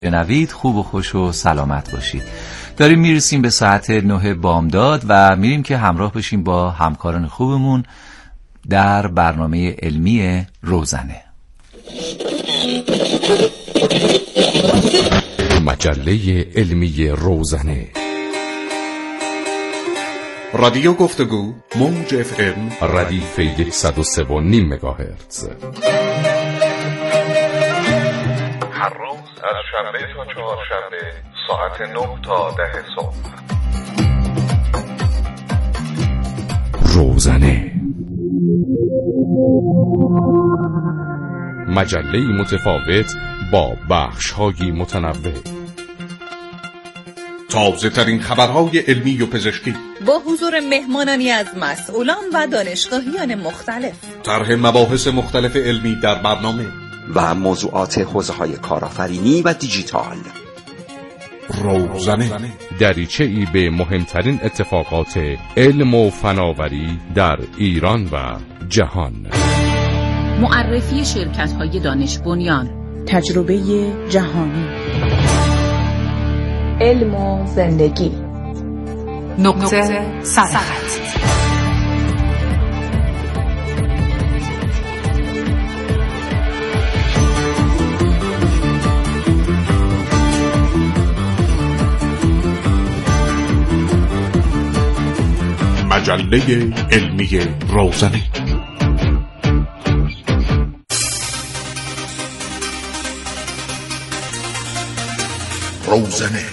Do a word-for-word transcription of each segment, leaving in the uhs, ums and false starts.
بنوید خوب و خوش و سلامت باشید. داریم میرسیم به ساعت نه بامداد و میریم که همراه بشیم با همکاران خوبمون در برنامه علمی روزنه. مجله علمی روزنه، رادیو گفتگو، موج اف ام، ردیف صد و سه و نیم مگاهرتز. هر روز از شنبه تا چهارشنبه ساعت نه تا ده صبح. روزنه، مجله‌ای متفاوت با بخش‌های متنوع. تازه ترین خبرهای علمی و پزشکی با حضور مهمانانی از مسئولان و دانشگاهیان مختلف. طرح مباحث مختلف علمی در برنامه و موضوعات حوزه‌های کارآفرینی و دیجیتال. روزنه، دریچه‌ای به مهمترین اتفاقات علم و فناوری در ایران و جهان. معرفی شرکت‌های دانش بنیان، تجربه جهانی، علم و زندگی، نقطه صداقت. مجله علمی روزنه. روزنه،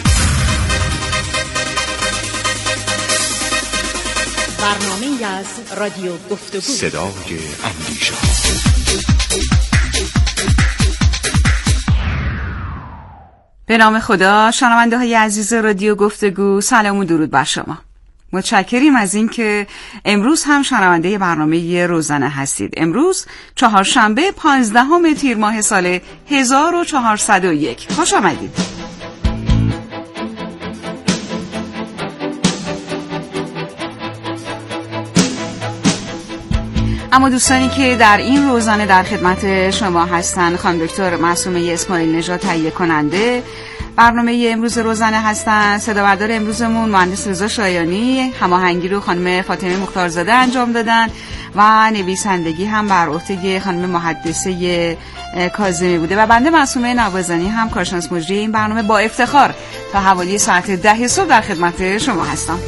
برنامه‌ای از رادیو گفتگو، صدای اندیشه. به نام خدا. شنونده های عزیز رادیو گفتگو، سلام و درود بر شما. متشکریم از این که امروز هم شنونده برنامه روزنه هستید. امروز چهارشنبه پانزدهم تیر ماه سال هزار و چهارصد و یک. خوش آمدید. اما دوستانی که در این روزانه در خدمت شما هستند، خانم دکتر معصومه اسماعیل نژاد تهیه کننده برنامه امروز روزانه هستند. صدابردار امروزمون مهندس رضا شایانی، هماهنگی رو خانم فاطمه مختارزاده انجام دادن و نویسندگی هم بر عهده خانم محدثه کاظمی بوده و بنده معصومه نوازانی هم کارشناس مجری این برنامه با افتخار تا حوالی ساعت ده صبح در خدمت شما هستم.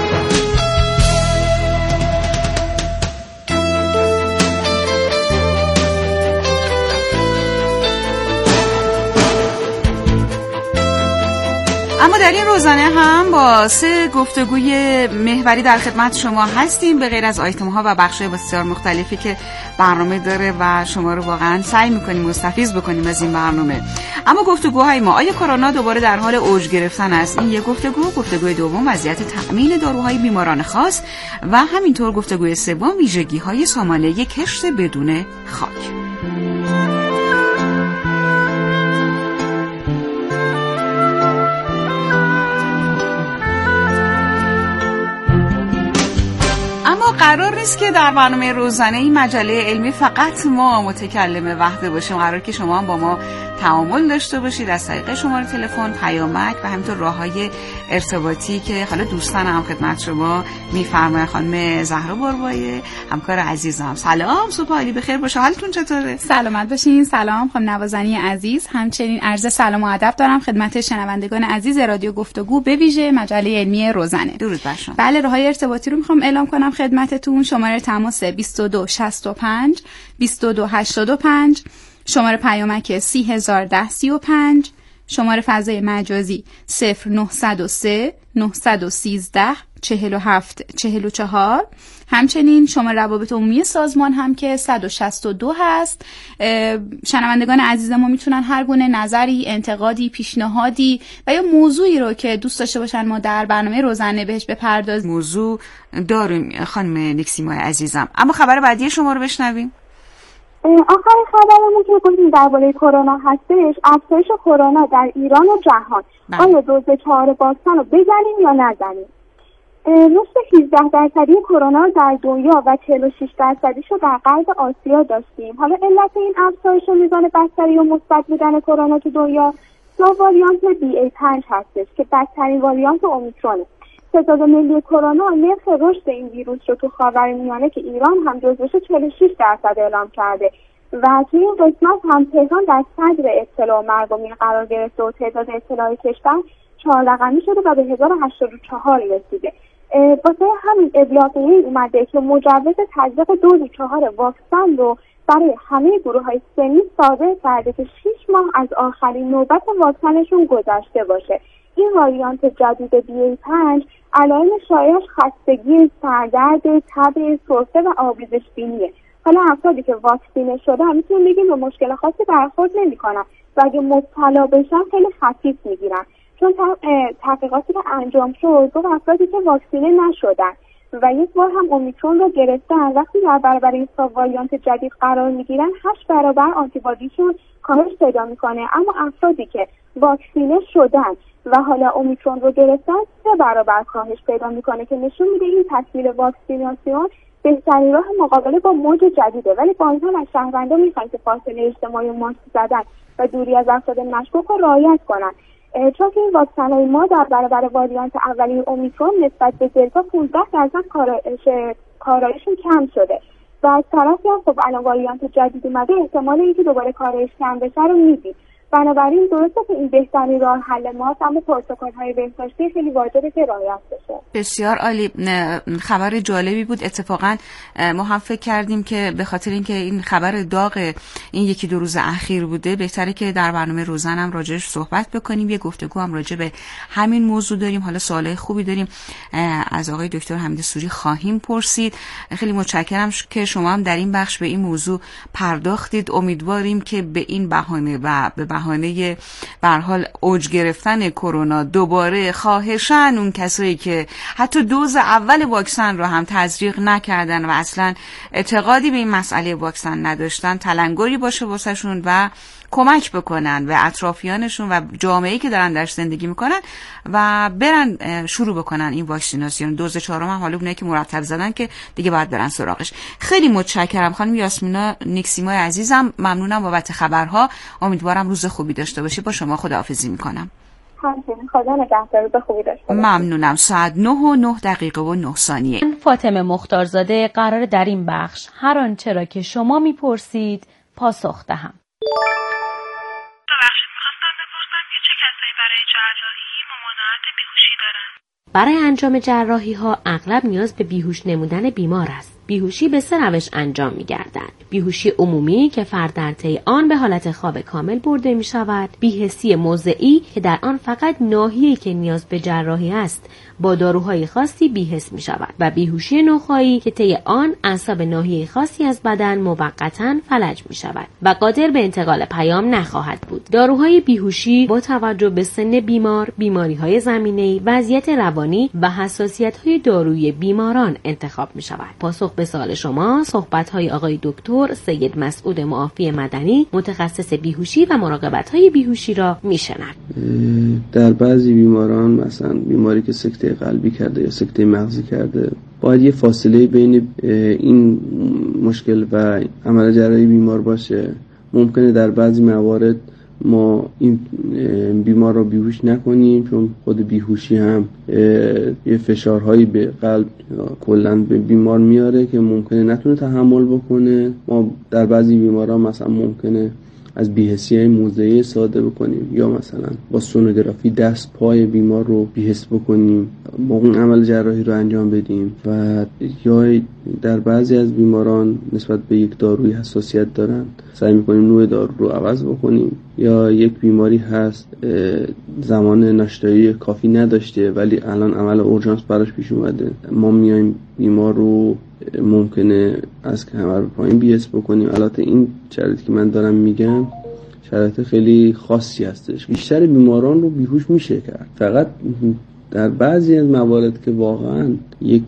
اما در این روزانه هم با سه گفتگوی محوری در خدمت شما هستیم، به غیر از آیتم ها و بخش‌های بسیار مختلفی که برنامه داره و شما رو واقعا سعی می‌کنیم مستفیض بکنیم از این برنامه. اما گفتگوهای ما، آیا کرونا دوباره در حال اوج گرفتن است؟ این یک گفتگو. گفتگوی دوم وضعیت تأمین داروهای بیماران خاص و همینطور گفتگوی سوم ویژگی‌های سامانه کشت بدون خاک. اما قرار نیست که در برنامه روزانه این مجله علمی فقط ما متکلم وحده باشیم. قرار که شما هم با ما تعامل داشته باشید از طریق شماره تلفن، پیامک و همینطور راه‌های ارتباطی که حالا دوستان هم خدمت شما می‌فرمایند. خانم زهرا باربایی، همکار عزیزم، سلام، صبح عالی بخیر باشه. حالتون چطوره؟ سلامت باشین. سلام خانم نوازنی عزیز. همچنین عرض سلام و ادب دارم خدمت شنوندگان عزیز رادیو گفتگو، به ویژه مجله علمی روزنه. درود بر شما. بله، راه‌های ارتباطی رو می‌خوام اعلام کنم خدمتتون. شماره تماس بیست و دو شصت و پنج بیست و دو هشتاد و پنج، شماره پیامک سی هزار و ده سی و پنج، شماره فضای مجازی صفر نهصد و سه نهصد و سیزده چهل و هفت چهل و چهار. همچنین شماره روابط عمومی سازمان هم که صد و شصت و دو هست. شنوندگان عزیز ما میتونن هر گونه نظری، انتقادی، پیشنهادی و یا موضوعی رو که دوست داشته باشن ما در برنامه روزانه بهش بپردازیم. موضوع داریم خانم نکسیمای عزیزم. اما خبر بعدی شما رو بشنویم. آخرین خبرمون که گفتیم درباره کرونا هستش، افزایش کرونا در ایران و جهان. آیا دوز چهار واکسن رو بزنیم یا نزنیم؟ رشد هجده درصدی کرونا در دنیا و چهل و شش درصدی رو در غرب آسیا داشتیم. حالا علت این افزایش میزان بستری و مثبت بودن کرونا تو دنیا دو واریانت بی ای پنج هستش که بدترین واریانت اومیکرونه. ستاد ملی کرونا نرخ رشد این ویروس رو تو خاورمیانه که ایران هم جزوش چهل و شش درصد اعلام کرده و توی این قسمت هم تهران در صدر ابتلا و مرگومین قرار گرفته و تعداد ابتلای کشور چهار رقمی شده و به هزار و هشتاد و چهار رسیده. واسه همین ابلاغیه‌ای اومده که مجوز تزریق دوز چهار واکسن رو برای همه گروه‌های سنی صادر کرده که شش ماه از آخرین نوبت واکسنشون گذشته باشه. این واریانت جدید بی ای پنج علائم شایعش خستگی، سردرد، تب، سرفه و آبریزش بینیه. حالا افرادی که واکسینه شدن میتونیم بگیم به مشکل خاصی برخورد نمی‌کنن و اگه مبتلا بشن خیلی خفیف میگیرن، چون تحقیقاتی که انجام شد دو افرادی که واکسینه نشدن و یک بار هم اومیکرون رو گرفتن وقتی در برابر این واریانت جدید قرار میگیرن هشت برابر آنتیبادیشون کاهش پیدا میکنه، اما افرادی که واکسینه شدن و حالا اومیکرون رو گرفتن سه برابر کاهش پیدا میکنه که نشون میده این تکمیل واکسیناسیون بهترین راه مقابله با موج جدیده. ولی با این هم از شهروندان میخوایم که فاصله اجتماعی و ماسک زدن و دوری از افراد مشکوک رو رعایت کنن، چون که این واکسن‌های ما در برابر واریانت اولیه اومیکرون نسبت به دلتا پانزده درصد کارایش کارایشون کم شده و از طرفی هم خب الان واریانت جدید اومده احتمال اینکه دوباره کارایش کم بشه رو میدید. بنابراین درسته که این بهترین راه حل ماست، اما پروتکل‌های بهداشتی خیلی واجبه که رعایت بشه. بسیار عالی. خبر جالبی بود. اتفاقا ما هم فکر کردیم که به خاطر اینکه این خبر داغ این یکی دو روز اخیر بوده بهتره که در برنامه روزن هم راجعش صحبت بکنیم، یه گفتگو هم راجع به همین موضوع داریم. حالا سوالای خوبی داریم از آقای دکتر حمید سوری خواهیم پرسید. خیلی متشکرم که شما هم در این بخش به این موضوع پرداختید. امیدواریم که به این بهانه و به بهانه به هر حال اوج گرفتن کرونا دوباره خواهشاً اون کسایی که حتی دوز اول واکسن رو هم تزریق نکردن و اصلا اعتقادی به این مسئله واکسن نداشتن تلنگری باشه واسهشون و کمک بکنن به اطرافیانشون و جامعه‌ای که دارن درش زندگی میکنن و برن شروع بکنن این واکسیناسیون. دوز چهارم هم حالا اونایی که مرتب زدن که دیگه باید برن سراغش. خیلی متشکرم خانم یاسمینا نیکسیمای عزیزم، ممنونم بابت خبرها. امیدوارم روز خوبی داشته باشی. با شما خداحافظی میکنم. همچنین، خدا نگهدار، روز خوبی داشته باشی. ممنونم. ساعت نه و نه دقیقه و نه ثانیه. فاطمه مختارزاده قرار در این بخش هر آنچه را که شما میپرسید پاسخ دهم. ببخشید میخواستم بپرسم که چه کسایی برای جراحی ممانعت بیهوشی دارن؟ برای انجام جراحی ها اغلب نیاز به بیهوش نمودن بیمار است. بیهوشی به سه روش انجام می‌گردد. بیهوشی عمومی که فرد در طی آن به حالت خواب کامل برده می‌شود، بی‌حسی موضعی که در آن فقط ناحیه‌ای که نیاز به جراحی است با داروهای خاصی بی‌حس می‌شود و بیهوشی نخاعی که طی آن اعصاب ناحیه خاصی از بدن موقتاً فلج می‌شود و قادر به انتقال پیام نخواهد بود. داروهای بیهوشی با توجه به سن بیمار، بیماری‌های زمینه‌ای، وضعیت روانی و حساسیت‌های دارویی بیماران انتخاب می‌شود. پاسخ به سوال شما صحبت‌های آقای دکتر سید مسعود معافی مدنی متخصص بیهوشی و مراقبت‌های بیهوشی را می‌شنوید. در بعضی بیماران مثلا بیماری که سکته قلبی کرده یا سکته مغزی کرده باید یه فاصله بین این مشکل و عمل جراحی بیمار باشه. ممکنه در بعضی موارد ما این بیمار رو بیهوش نکنیم چون خود بیهوشی هم یه فشارهایی به قلب کلاً به بیمار میاره که ممکنه نتونه تحمل بکنه. ما در بعضی بیماران مثلا ممکنه از بی‌حسی موضعی استفاده بکنیم یا مثلا با سونوگرافی دست پای بیمار رو بی‌حس بکنیم با اون عمل جراحی رو انجام بدیم و یا در بعضی از بیماران نسبت به یک داروی حساسیت دارن سعی میکنیم نوع دارو رو عوض بکنیم یا یک بیماری هست زمان ناشتایی کافی نداشته ولی الان عمل اورژانس براش پیش اومده، ما میایم بیمار رو ممکنه از کمر پایین بی‌حس بکنیم. البته این شرایطی که من دارم میگم شرایط خیلی خاصی هستش. بیشتر بیماران رو بیهوش میشه کرد، فقط در بعضی از موارد که واقعا یک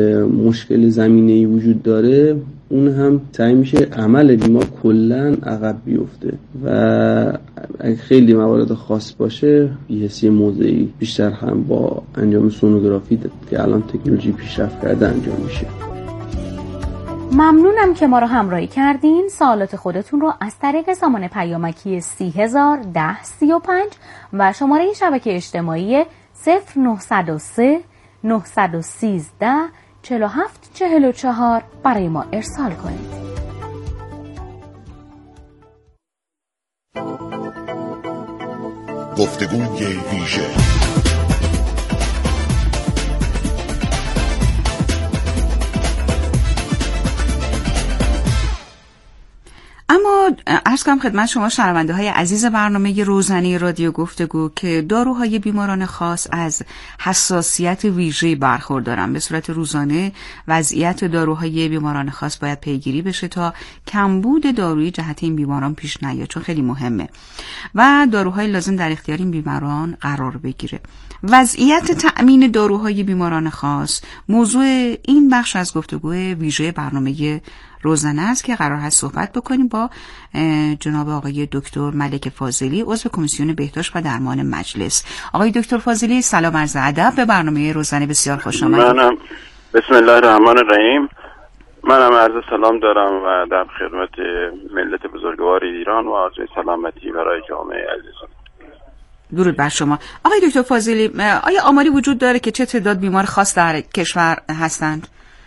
مشکل زمینه‌ای وجود داره اون هم سعی میشه عمل بیمار کلاً عقب بیفته و اگه خیلی موارد خاص باشه بی‌حسی موضعی بیشتر هم با انجام سونوگرافی که الان تکنولوژی پیشرفت کرده انجام میشه. ممنونم که ما رو همراهی کردین. سوالات خودتون رو از طریق سامان پیامکی سی هزار ده سی و پنج و شماره شبکه اجتماعی صفر نه صفر سه نه یک سه چهل و هفت چهل و چهار برای ما ارسال کنید. گفتگوی ویژه. اما عرض کنم خدمت شما شنونده های عزیز برنامه روزانه رادیو گفتگو که داروهای بیماران خاص از حساسیت ویژه‌ای برخوردارن. به صورت روزانه وضعیت داروهای بیماران خاص باید پیگیری بشه تا کمبود دارویی جهت این بیماران پیش نیاد، چون خیلی مهمه و داروهای لازم در اختیار این بیماران قرار بگیره. وضعیت تأمین داروهای بیماران خاص موضوع این بخش از گفتگوی ویژه برنامه روزانه است که قرار هست صحبت بکنیم با جناب آقای دکتر ملک فاضلی، عضو کمیسیون بهداشت و درمان مجلس. آقای دکتر فاضلی سلام عرض ادب، به برنامه روزانه بسیار خوش آمدید. منم بسم الله الرحمن الرحیم. منم عرض سلام دارم و در خدمت ملت بزرگوار ایران و آرزوی سلامتی برای جامعه عزیزان. درود بر شما. آقای دکتر فاضلی، آیا آماری وجود داره که چه تعداد بیمار خاص در کشور هستند؟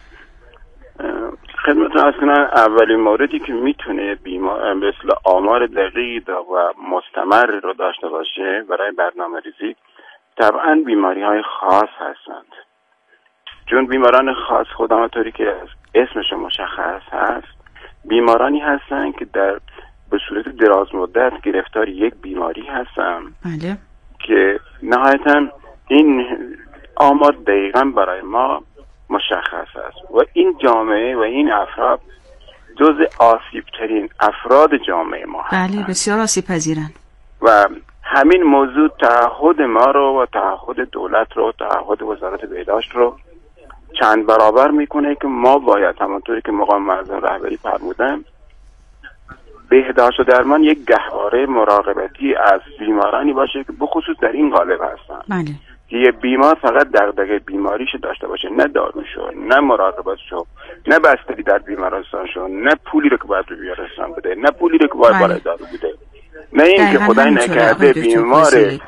خدمت از کنم اولین موردی که میتونه بیمار مثل آمار دقیق و مستمر رو داشته باشه برای برنامه ریزی طبعا بیماری های خاص هستند، چون بیماران خاص خود همونطوری که اسمش مشخص هست بیمارانی هستند که در به صورت دراز مدت گرفتار یک بیماری هستن. بله. که نهایتا این آمار دقیقا برای ما مشخص است و این جامعه و این افراد جز آسیبترین افراد جامعه ما هستند. بله، بسیار آسیب پذیرن و همین موضوع تعهد ما رو و تعهد دولت رو، تعهد وزارت بهداشت رو چند برابر میکنه که ما باید همونطوری که مقام معظم رهبری فرمودن بهداشت و درمان یک گهواره مراقبتی از بیمارانی باشه که بخصوص در این قالب هستن. بله. که یه بیمار فقط دغدغه بیماریشو داشته باشه، نه داروشو، نه مراقبتشو، نه بستری در بیمارستانشو، نه پولی رو که باید رو بیمارستان بده، نه پولی رو که باید برای دارو بده، نه این که خدای نکرده بیمار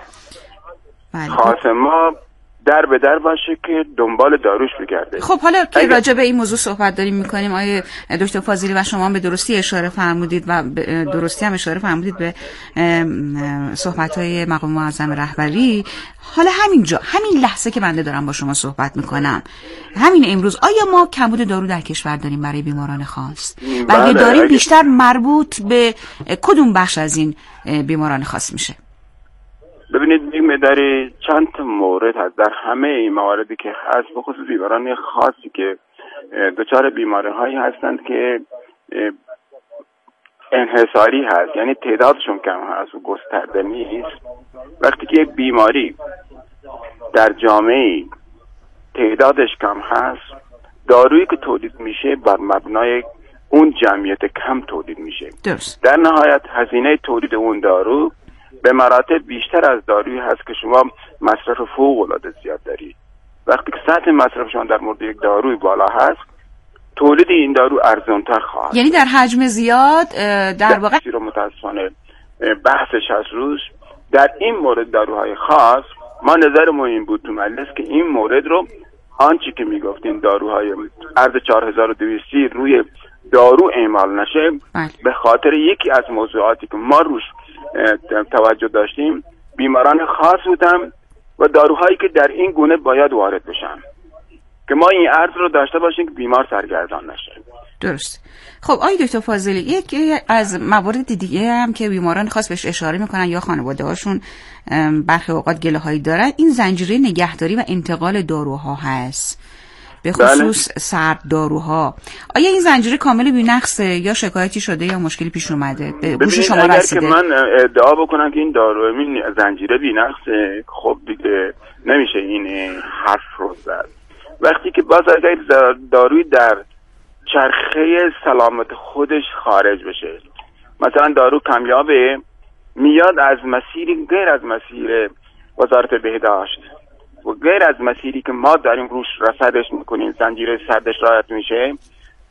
خاص ما در به در باشه که دنبال داروش بگرده. خب حالا که راجع به این موضوع صحبت داریم میکنیم، آیه دکتر فاضلی و شما به درستی اشاره فرمودید و به درستی هم اشاره فرمودید به صحبت‌های مقام معظم رهبری. حالا همینجا همین لحظه که بنده دارم با شما صحبت میکنم، همین امروز، آیا ما کمبود دارو در کشور داریم برای بیماران خاص؟ و اگه داریم بیشتر مربوط به کدوم بخش از این بیماران خاص میشه؟ ببینید این در چند مورد هست، در همه این مواردی که هست بخصوص بیماران خاصی که دچار بیماری هایی هستند که انحصاری هست، یعنی تعدادشون کم هست و گسترده نیست. وقتی که یک بیماری در جامعه تعدادش کم هست، دارویی که تولید میشه بر مبنای اون جمعیت کم تولید میشه. درست. در نهایت هزینه تولید اون دارو به مراتب بیشتر از دارویی هست که شما مصرف فوق العاده زیاد دارید. وقتی که سطح مصرف شما در مورد یک داروی بالا هست، تولید این دارو ارزان‌تر خواهد. یعنی در حجم زیاد در واقع رو متاسفانه بحثش هست روش. در این مورد داروهای خاص ما نظرمون این بود تو مجلس که این مورد رو آنچه که میگفتیم داروهای ارز چهار هزار و دویست روی دارو اعمال نشه، بله. به خاطر یکی از موضوعاتی که ما روش توجه داشتیم بیماران خاص بودن و داروهایی که در این گونه باید وارد بشن که ما این عرض رو داشته باشیم که بیمار سرگردان نشه. درست. خب آقای دکتر فاضلی، یکی از موارد دیگه هم که بیماران خاص بهش اشاره میکنن یا خانواده هاشون برخی اوقات گله هایی دارن، این زنجیره نگهداری و انتقال داروها هست، به خصوص بله. سرد داروها. آیا این زنجیره کامل بی‌نقصه یا شکایتی شده یا مشکلی پیش اومده؟ به گوش شما اگر رسیده؟ که من ادعا بکنم که این دارو این زنجیره بی‌نقصه، خب دیگه نمیشه این حرف رو زد. وقتی که باز اگر داروی در چرخه سلامت خودش خارج بشه، مثلا دارو کمیابه میاد از مسیری غیر از مسیر وزارت بهداشت و غیر از مسیری که ما داریم روش رصدش میکنیم، زنجیره سردش رعایت میشه،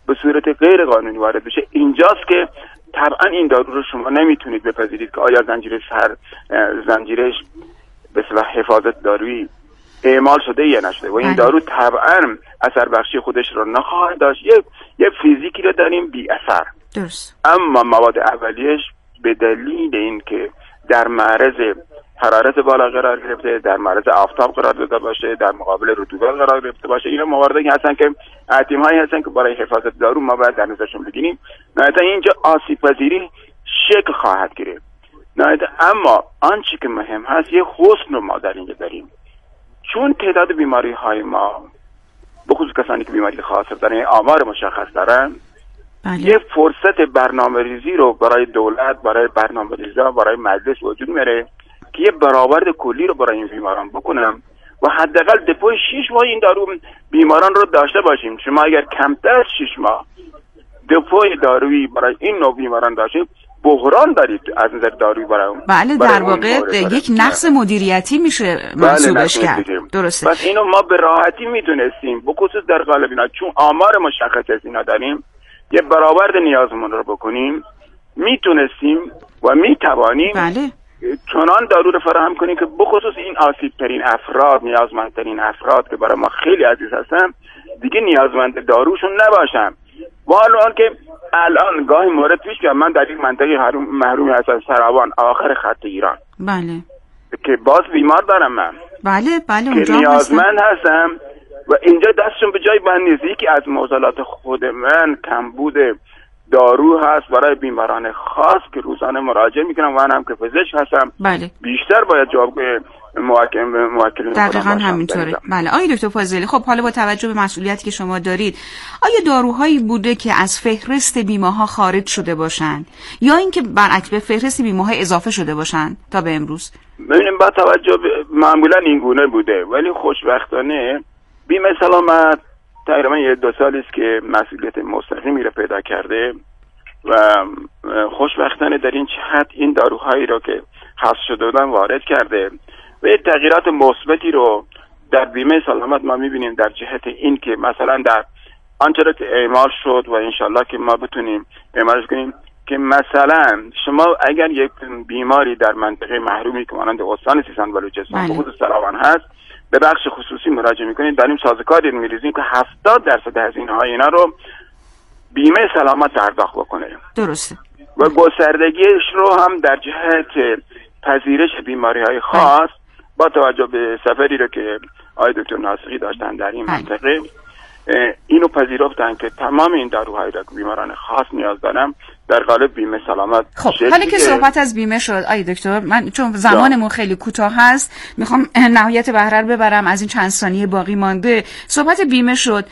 به صورت غیر قانونی وارد بشه، اینجاست که طبعا این دارو رو شما نمیتونید بپذیرید که آیا زنجیرش هر زنجیرش به اصطلاح حفاظت دارویی اعمال شده یا نشده و این دارو طبعا اثر بخشی خودش رو نخواهد داشت. یه یه فیزیکی رو داریم بی اثر. درست. اما مواد اولیش به دلیل اینکه در معرض حرارت بالا قرار گرفته، در معرض آفتاب قرار داده باشه، در مقابل رطوبت قرار گرفته باشه، اینا مواردی هستن که احتمالی هستن که برای حفاظت دارو ما باید در نظرشون بگیریم. نه اینجا آسیب پذیری شکل خواهد گرفت. نه اما آنچه که مهم هست یه حسن رو ما در اینجا داریم، چون تعداد بیماری های ما به خصوص کسانی که بیماری خاص دارن آمار مشخص دارن، بله. یه فرصت برنامه ریزی رو برای دولت، برای برنامه ریزا، برای مجلس وجود میاره که یه برآورد کلی رو برای این بیماران بکنم و حداقل دپوی شش ماه این دارو بیماران رو داشته باشیم. شما اگر کمتر از شش ماه دپوی دارویی برای این نوع بیماران داشتیم، بحران دارید از نظر دارویی برای اون. بله در واقع یک نقص مدیریتی میشه منصوبش بله کرد. درسته. پس اینو ما به راحتی میدونستیم، بخصوص در قالب اینا چون آمار مشخص از اینا داریم، یه برآورد نیازمون رو بکنیم، میتونستیم و میتوانیم بله. چنان دارو رو فراهم کنیم که بخصوص این آسیب ترین افراد، نیازمندترین افراد که برای ما خیلی عزیز هستن، دیگه نیازمند داروشون نباشن. و الان که الان گاهی مورد پیش که من در این منطقه محرومی هستم، سراوان آخر خط ایران، بله که باز بیمار دارم من، بله بله که نیازمند هستم و اینجا دستشون به جای بند نیست. یکی از معضلات خود من کمبود دارو هست برای بیماران خاص که روزانه مراجعه میکنم و من هم که پزشک هستم. بله. بیشتر باید جواب موکلین دقیقاً همینطوره. بله آقای دکتر فاضلی، خب حالا با توجه به مسئولیتی که شما دارید، آیا داروهایی بوده که از فهرست بیمه‌ها خارج شده باشند یا اینکه برعکس به فهرست بیمه‌ها اضافه شده باشند تا به امروز؟ ببینیم با توجه به معمولا این گونه بوده، ولی خوشبختانه بیمه سلامت تقریبا یه دو سالی است که مسئولیت مستقیمی رو پیدا کرده و خوشبختانه در این جهت این داروهایی رو که حذف شده بودن وارد کرده و یه تغییرات مثبتی رو در بیمه سلامت ما میبینیم در جهت این که مثلا در آنچه را که اعمال شد و انشالله که ما بتونیم اعمالش کنیم که مثلا شما اگر یک بیماری در منطقه محرومی که مانند استان سیستان و بلوچستان به خصوص سراوان هست به بخش خصوصی مراجعه میکنید، داریم سازوکاری میریزیم که هفتاد درصد هزینه های اینا رو بیمه سلامت پرداخت بکنه. درسته. و گستردگیش رو هم در جهت پذیرش بیماری های خاص با توجه به سفری رو که آقای دکتر ناصری داشتن در این منطقه، اینو پذیرفتن که تمام این داروهایی را که بیماران خاص نیاز دارن در قالب بیمه سلامت. خب حالا که صحبت از بیمه شد آقای دکتر، من چون زمانمون خیلی کوتاه هست میخوام نهایت بهره رو ببرم از این چند ثانیه باقی مانده. صحبت بیمه شد،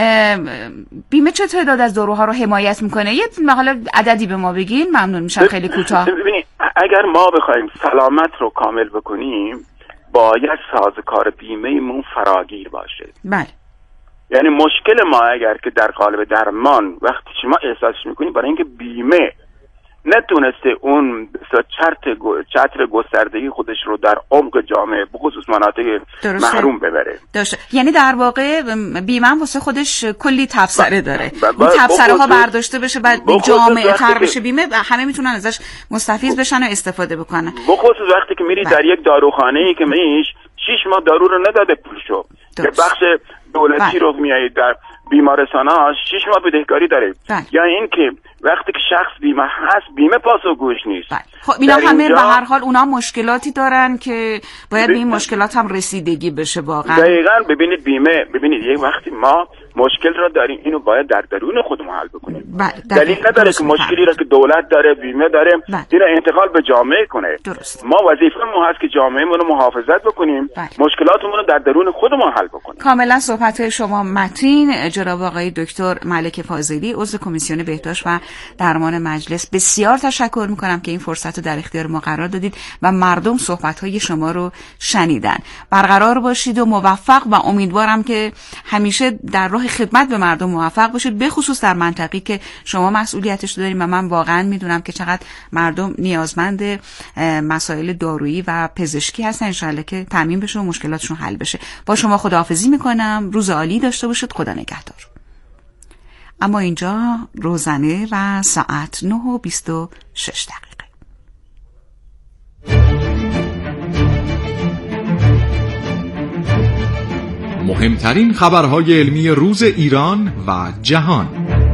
بیمه چه تعداد از داروها رو حمایت میکنه؟ یه حالا عددی به ما بگین، ممنون میشم. خیلی کوتاه. ببینید اگر ما بخوایم سلامت رو کامل بکنیم باید سازوکار بیمه‌مون فراگیر باشه. بله. یعنی مشکل ما اگر که در قالب درمان وقتی شما احساسش میکنید برای اینکه بیمه نتونسته اون چتر چتر گستردگی خودش رو در عمق جامعه به خصوص مناطق محروم ببره. درسته. یعنی در واقع بیمه هم واسه خودش کلی تبصره داره. اون تبصره ها برداشته بشه بعد جامعه خر بشه، بیمه همه میتونن ازش مستفیض بشن و استفاده بکنن. به خصوص وقتی که میری در یک داروخانه‌ای که میش شش ماه دارو رو نداده پولشو، که بخش دولتی رو میایید در بیمارستان ها شش ماه بدهکاری داره، یا این که وقتی که شخص بیمه هست بیمه پاسخگوش نیست. خب اینا همه به هر حال اونا مشکلاتی دارن که باید به این مشکلات هم رسیدگی بشه واقعا. دقیقاً. ببینید بیمه، ببینید یک وقتی ما مشکل را داریم اینو باید در درون خودمون حل بکنیم. دلیل نداره که مشکلی را که دولت داره بیمه داره اینو انتقال به جامعه کنه. درست. ما وظیفه‌مون هست که جامعهمون رو محافظت بکنیم، مشکلاتمون رو در درون خودمون حل بکنیم. کاملا صحبت شما متین. جناب آقای دکتر ملک فاضلی، عضو کمیسیون بهداشت و درمان مجلس، بسیار تشکر میکنم که این فرصت رو در اختیار ما قرار دادید و مردم صحبت‌های شما رو شنیدن. برقرار باشید و موفق و امیدوارم که همیشه در راه خدمت به مردم موفق باشید، به خصوص در منطقه‌ای که شما مسئولیتش دارید و من واقعا میدونم که چقدر مردم نیازمند مسائل دارویی و پزشکی هستن. ان شاءالله که تامین بشه و مشکلاتشون حل بشه. با شما خداحافظی میکنم. روز عالی داشته باشید. خدا نگهدار. اما اینجا روزنه و ساعت نه و بیست و شش دقیقه. مهمترین خبرهای علمی روز ایران و جهان.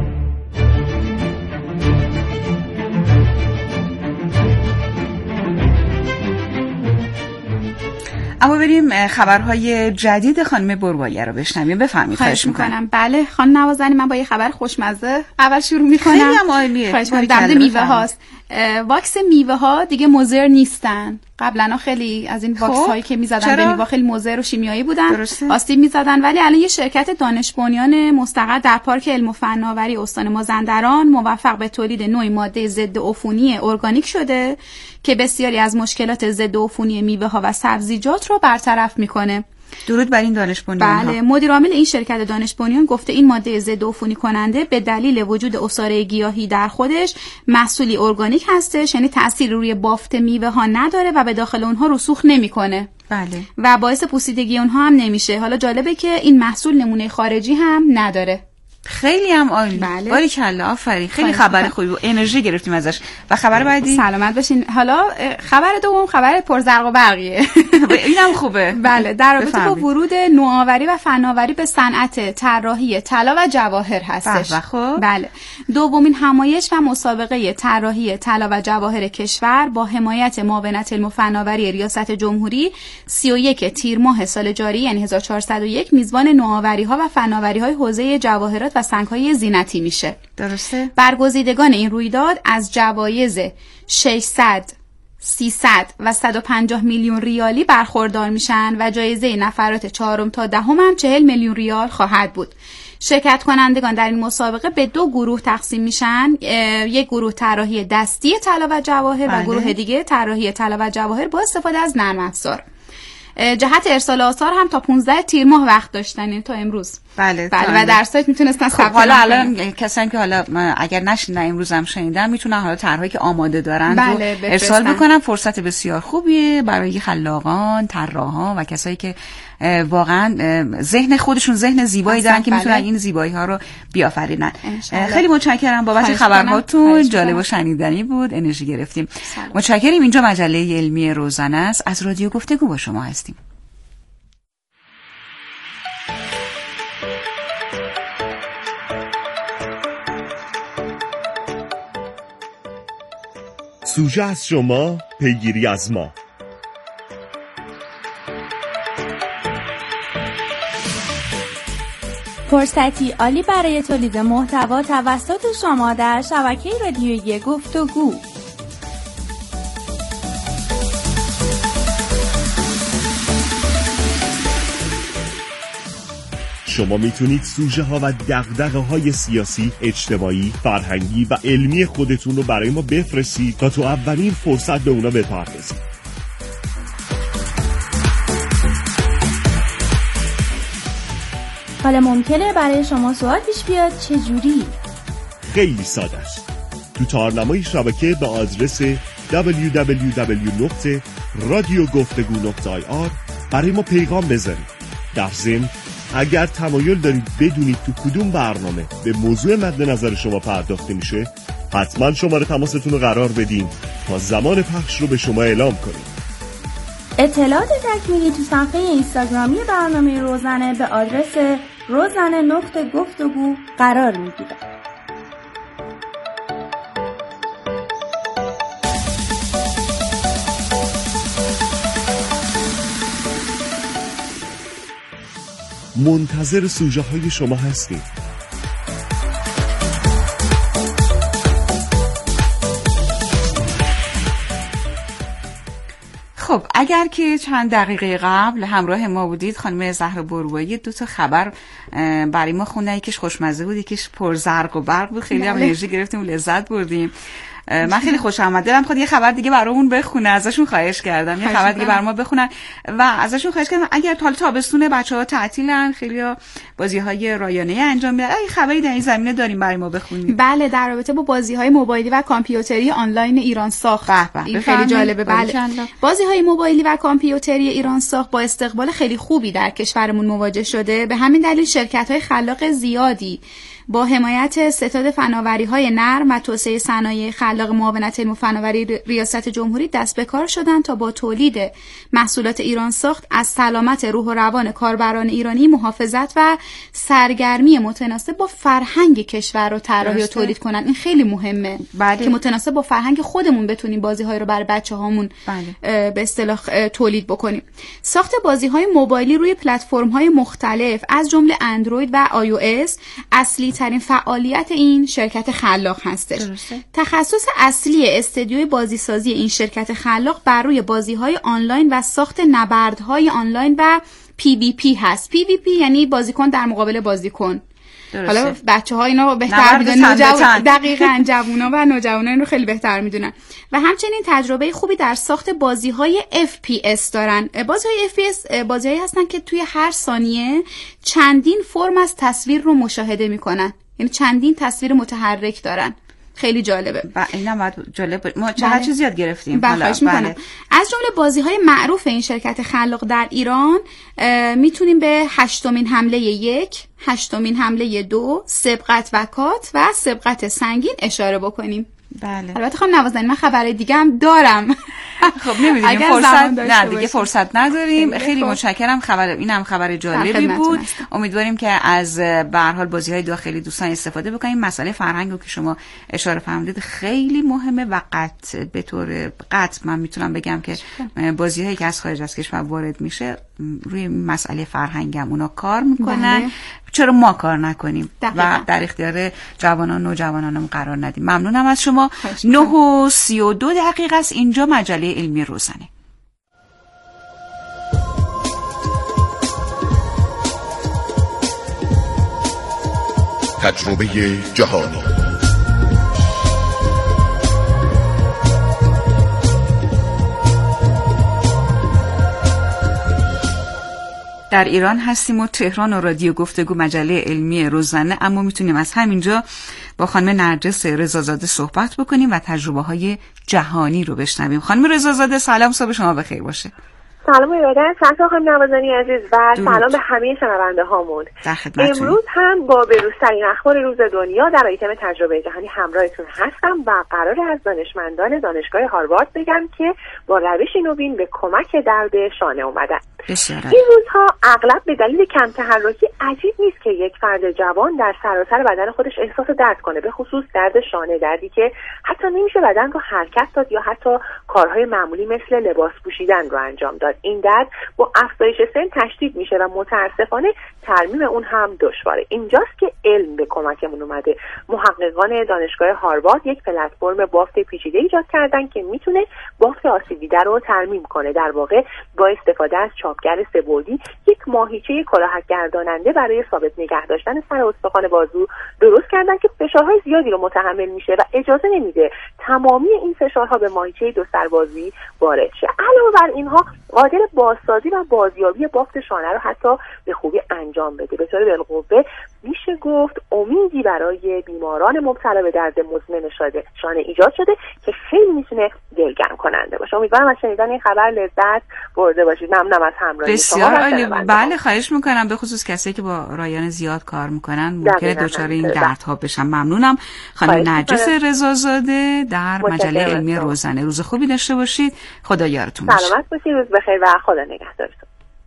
اما بریم خبرهای جدید خانم بروایی رو بشنویم. بفرمایید. خواهش میکنم. بله خانم نوازنی، من با یه خبر خوشمزه اول شروع میکنم. خیلی هم عالیه. خواهش میکنم. در مورد میوه هاست. واکس میوه ها دیگه مضر نیستن. قبلا خیلی از این واکس هایی که میزدن به میوه خیلی مضر و شیمیایی بودن، آسیب میزدن، ولی الان یه شرکت دانش بنیان مستقر در پارک علم و فناوری استان مازندران موفق به تولید نوعی ماده ضد عفونی ارگانیک شده که بسیاری از مشکلات ضد عفونی میوه ها و سبزیجات رو برطرف میکنه. درود بر این دانش بنیان. بله، مدیر عامل این شرکت دانش بنیان گفته این ماده ضد عفونی کننده به دلیل وجود عصاره گیاهی در خودش محصولی ارگانیک هستش، یعنی تأثیر روی بافت میوه ها نداره و به داخل اونها رسوخ نمیکنه. بله. و باعث پوسیدگی اونها هم نمیشه. حالا جالبه که این محصول نمونه خارجی هم نداره. خیلی هم عالی. بله. باریکلا، آفرین. خیلی خبر خوبی و انرژی گرفتیم ازش. و خبر بعدی؟ سلامت باشین. حالا خبر دوم خبر پرزرق و برقیه. اینم خوبه. بله، در رابطه با ورود نوآوری و فناوری به صنعت طراحی طلا و جواهر هستش. خب. بله. دومین همایش و مسابقه طراحی طلا و جواهر کشور با حمایت معاونت علم و فناوری ریاست جمهوری سی و یک تیر ماه سال جاری یعنی هزار و چهارصد و یک میزبان نوآوری‌ها و فناوری‌های حوزه جواهرات و سنگ‌های زینتی میشه. درسته؟ برگزیدگان این رویداد از جوایز ششصد، سیصد و صد و پنجاه میلیون ریالی برخوردار میشن و جایزه نفرات چهارم تا دهم هم چهل میلیون ریال خواهد بود. شرکت کنندگان در این مسابقه به دو گروه تقسیم میشن، یک گروه طراحی دستی طلا و جواهر بله. و گروه دیگه طراحی طلا و جواهر با استفاده از نرم افزار. جهت ارسال آثار هم تا پانزده تیر ماه وقت داشتن تا امروز. بله بله و در سایت میتونستن خب حالا الان کسایی که حالا اگر نشیندن امروز هم شنیدن میتونن حالا طرحی که آماده دارن بله رو ارسال بکنن. فرصت بسیار خوبیه برای خلاقان، طراحان و کسایی که واقعا ذهن خودشون ذهن زیبایی دارن که میتونن این زیبایی ها رو بیافرینن. خیلی متشکرم بابت خبرهاتون، جالب و شنیدنی بود، انرژی گرفتیم. متشکریم. اینجا مجله علمی روزنه است، از رادیو گفتگو با شما هستیم. سوژه از شما، پیگیری از ما. فرصتی عالی برای تولید محتوا توسط شما در شبکه رادیویی گفتگو. شما میتونید سوژه ها و دغدغه های سیاسی، اجتماعی، فرهنگی و علمی خودتون رو برای ما بفرستید تا تو اولین فرصت به اونا بپردازید. حالا ممکنه برای شما سوال پیش بیاد چجوری؟ خیلی ساده است. تو تارنمای شبکه به آدرس دبلیو دبلیو دبلیو دات رادیو گفتگو دات آی آر برای ما پیغام بذارید. در ضمن اگر تمایل دارید بدونید تو کدوم برنامه به موضوع مد نظر شما پرداخته میشه، حتما شماره تماستون رو قرار بدین تا زمان پخش رو به شما اعلام کنیم. اطلاعات تکمیلی تو صفحه اینستاگرامی برنامه روزنه به آدرس روزنه نقطه گفتگو قرار میگیره. منتظر سوژه های شما هستیم. خب اگر که چند دقیقه قبل همراه ما بودید، خانم زهرا بروایی دو تا خبر برای ما خوندن، یکیش خوشمزه بود، یکیش پر زرق و برق بود. خیلی هم انرژی گرفتیم و لذت بردیم. من خیلی خوشم اومد. دلم خود یه خبر دیگه برامون بخونه، ازشون خواهش کردم یه خبر دیگه برام بخونن و ازشون خواهش کردم اگر حالا تابستون بچه‌ها تعطیلن، خیلی‌ها بازی‌های رایانه‌ای انجام میدن، اگه خبری در این زمینه داریم برای ما بخونید. بله، در رابطه با بازی‌های موبایلی و کامپیوتری آنلاین ایران ساخت. این خیلی جالبه. بله، بازی‌های موبایلی و کامپیوتری ایران ساخت با استقبال خیلی خوبی در کشورمون مواجه شده. به همین دلیل شرکت‌های خلاق زیادی با حمایت ستاد فناوری‌های نرم و توسعه صنایع خلاق معاونت علم و فناوری ریاست جمهوری دست به کار شدند تا با تولید محصولات ایران ساخت از سلامت روح و روان کاربران ایرانی محافظت و سرگرمی متناسب با فرهنگ کشور رو طراحی و تولید کنن. این خیلی مهمه بله. که متناسب با فرهنگ خودمون بتونیم بازی‌های رو برای بچه‌هامون بله. به اصطلاح تولید بکنیم. ساخت بازی‌های موبایلی روی پلتفرم‌های مختلف از جمله اندروید و آی او اس اصلی ترین فعالیت این شرکت خلاق هستش. درسته. تخصص اصلی استدیوی بازیسازی این شرکت خلاق بر روی بازی‌های آنلاین و ساخت نبردهای آنلاین و پی وی پی هست. پی وی پی یعنی بازیکن در مقابل بازیکن. درسته. حالا بچه‌ها اینا بهتر میدونن، نوجوان دقیقاً جوونا و نوجوانان رو خیلی بهتر میدونن. و همچنین تجربه خوبی در ساخت بازی‌های اف پی اس دارن. بازی‌های اف پی اس بازی‌هایی هستن که توی هر ثانیه چندین فرم از تصویر رو مشاهده میکنن. یعنی چندین تصویر متحرک دارن. خیلی جالبه. و اینا بعد جالب ما چقدر بله. چیز یاد گرفتیم. حالا بله. از جمله بازی‌های معروف این شرکت خلاق در ایران میتونیم به هشتمین حمله یک، هشتمین حمله دو، سبقت و کات و سبقت سنگین اشاره بکنیم. بله. البته خانم نوازنین من خبر دیگه هم دارم. خب نمیدونیم فرصت نه دیگه فرصت نداریم. خیلی متشکرم. خبر اینم خبر جالبی بود. امیدواریم که از به هر حال بازی‌های داخلی دوستان استفاده بکنیم. مسئله فرهنگ رو که شما اشاره فرمودید خیلی مهمه و قطع به طور قطع من میتونم بگم که بازی‌هایی که از خارج از کشور وارد میشه روی مسئله فرهنگم اونا کار میکنن. بله. چرا ما کار نکنیم دقیقا. و در اختیار جوانان نوجوانانم قرار ندیم. ممنونم از شما. نه و سی و دو دقیقه است. اینجا مجله علمی روزانه. تجربه جهانی. در ایران هستیم و تهران و رادیو گفتگو مجله علمی روزانه، اما میتونیم از همینجا با خانم نرجس رضازاده صحبت بکنیم و تجربه های جهانی رو بشنویم. خانم رضازاده سلام، صبح شما بخیر باشه. سلام ایرادن، سلام خانم نوازنی عزیز و سلام به همه شنونده هامون. امروز هم با بروزترین اخبار روز دنیا در آیتم تجربه جهانی همراهتون هستم و قرار از دانشمندان دانشگاه هاروارد بگم که با روش نوین به کمک درد شانه اومدن. این روزها اغلب به دلیل کم تحرکی عجیب نیست که یک فرد جوان در سراسر بدن خودش احساس درد کنه، به خصوص درد شانه، دردی که حتی نمیشه بدن رو حرکت داد یا حتی کارهای معمولی مثل لباس پوشیدن رو انجام داد. این درد با افزایش سن تشدید میشه و متاسفانه ترمیم اون هم دشواره. اینجاست که علم به کمکمون اومده. محققان دانشگاه هاروارد یک پلتفرم بافت پیچیده ایجاد کردن که میتونه بافت آسیب دیده رو ترمیم کنه. در واقع با استفاده از چاپگر سه‌بعدی یک ماهیچه کلاهک گرداننده برای ثابت نگه داشتن سر استخوان بازو درست کردن که فشارهای زیادی رو متحمل میشه و اجازه نمیده تمامی این فشارها به ماهیچه دو سربازی وارد شه. علاوه بر اینها قادر بازسازی و بازیابی بافت شانه رو حتی به خوبی انجام بده. به طور بالقوه میشه گفت امیدی برای بیماران مبتلا به درد مزمن شانه ایجاد شده که خیلی میتونه دلگرم کننده باشه. امیدوارم از شنیدن این خبر لذت برده باشید. ممنونم از همراهی شما. بسیار عالی. بله خواهش میکنم، به خصوص کسایی که با رایان زیاد کار میکنن ممکنه دچار این دردها بشن. ممنونم. خانم نرجس رضازاده در مجله علمی روزانه. روز خوبی داشته باشید. خدا یارتون باشه. سلامت باشید. روز بخیر و خدا نگهدارتون.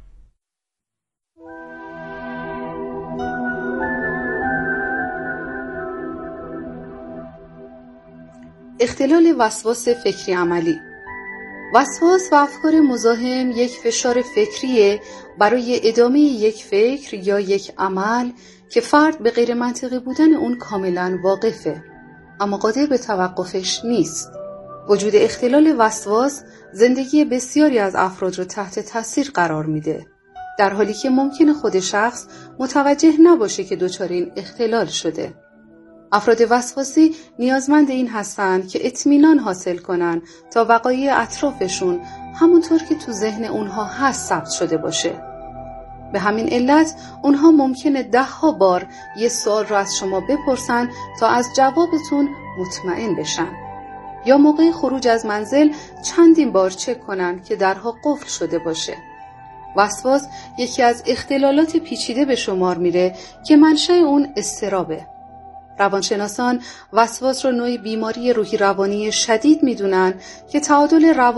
اختلال وسواس فکری عملی. وسواس و افکار مزاحم یک فشار فکریه برای ادامه یک فکر یا یک عمل که فرد به غیر منطقی بودن اون کاملا واقفه اما قادر به توقفش نیست. وجود اختلال وسواس زندگی بسیاری از افراد رو تحت تاثیر قرار میده، در حالی که ممکنه خود شخص متوجه نباشه که دچار این اختلال شده. افراد وسواسی نیازمند این هستند که اطمینان حاصل کنن تا وقایع اطرافشون همونطور که تو ذهن اونها هست ثبت شده باشه. به همین علت اونها ممکنه ده ها بار یه سوال رو از شما بپرسن تا از جوابتون مطمئن بشن، یا موقع خروج از منزل چندین بار چک کنن که درها قفل شده باشه. وسواس یکی از اختلالات پیچیده به شمار میره که منشأ اون اضطرابه. روانشناسان وسواس را نوعی بیماری روحی روانی شدید می‌دونن که تعادل روانی